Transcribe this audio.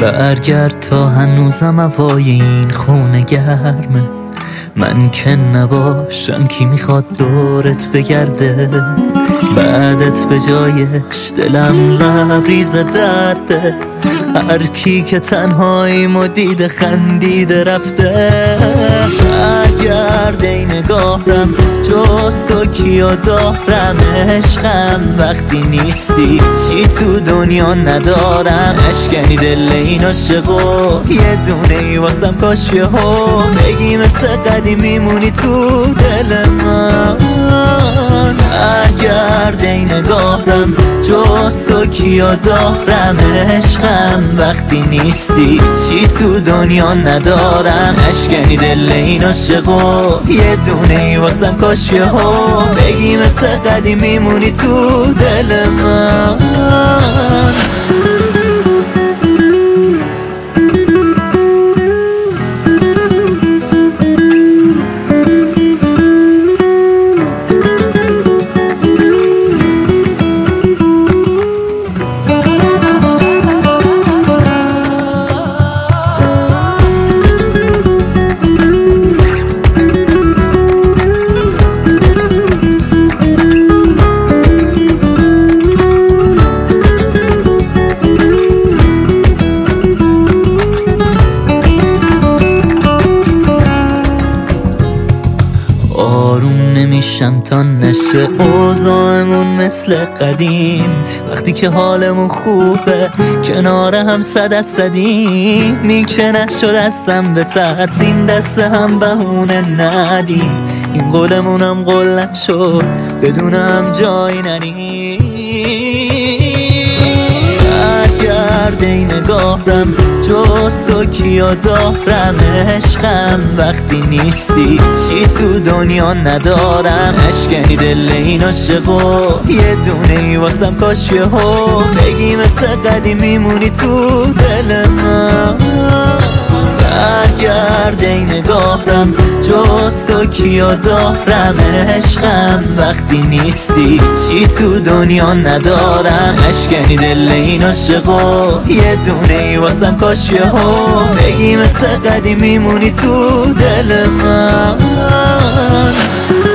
برگرد تا هنوزم هوای این خونه گرمه. من که نباشم کی میخواد دورت بگرده؟ بعدت به جایش دلم لبریز درده. هر کی که تنهاییم و دیده خندیده رفته. برگرد ای نگاهم جز تو کیو دارم؟ عشقم وقتی نیستی چی تو دنیا ندارم. اشکنی دل این عاشقو یه دونه ای واسم کاش یهو بگی مثل قدیمی مونی تو دل من. برگرد ای نگاهم جز تو کیو دارم؟ عشقم وقتی نیستی چی تو دنیا ندارم. اشکنی دل این عاشقو یه دونه ای واسم کاش یهو بگی مثل قدیمی مونی تو دل من. آروم نمیشم تا نشه اوضاعمون مثل قدیم. وقتی که حالمون خوبه کنار هم صد از صدیم. این که نشد دستم به ترسیم دست هم بهونه ندیم. این قولمونم قول نشد بدون هم جایی نریم. برگرد ای نگاهم جز تو کیو دارم؟ عشقم وقتی نیستی چی تو دنیا ندارم. اشکنی دل این عاشقو یه دونه ای واسم کاش یهو بگی مثل قدیمی مونی تو دل من. برگرد ای نگاهم جز تو کیو دارم؟ عشقم وقتی نیستی چی تو دنیا ندارم. اشکنی دل این عاشقو یه دونه ای واسم کاش یهو بگی مثل قدیمی مونی تو دل من.